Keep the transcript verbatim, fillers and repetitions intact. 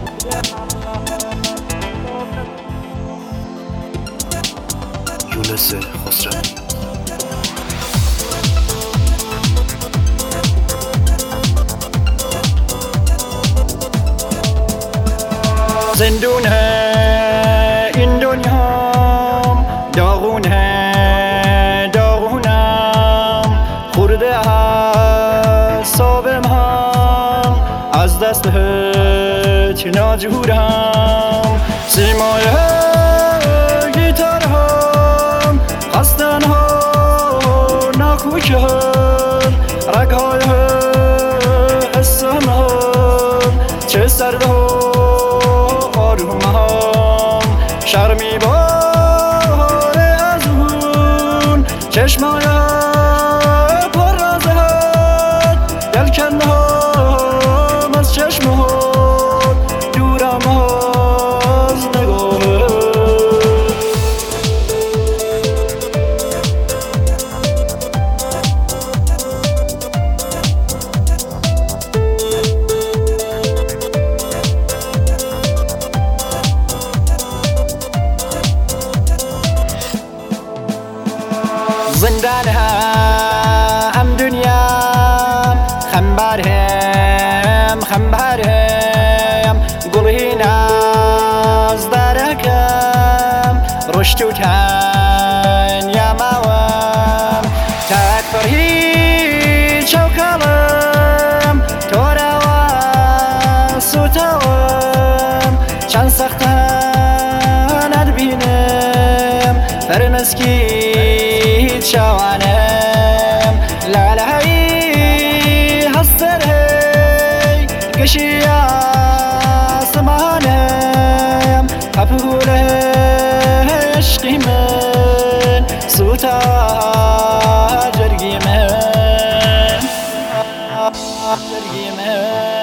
یونس خسروی. زندون ہے این دنیام، داغون ہے داغونم، خورده اعصابم هم از دست هیچ ناجورم. سیمای گیتارم خستن ها ناکوکم، رگهای حسم هم چه سرده شرمی باره از اون چشمای پر رازهات، دل کنده هم از چشمات، دورم از نگاهت. زندان هم دنیام، خنبر هم خنبر هم، گلهین از درکم، رشد و تنیامم، تک بر هیچ کلم، تو روان سوتم، چند سختن بینم، فرمسکی شوانم، لالهی هسترهی کشی آسمانم، قبوله عشقی من سوتا جرگی من جرگی من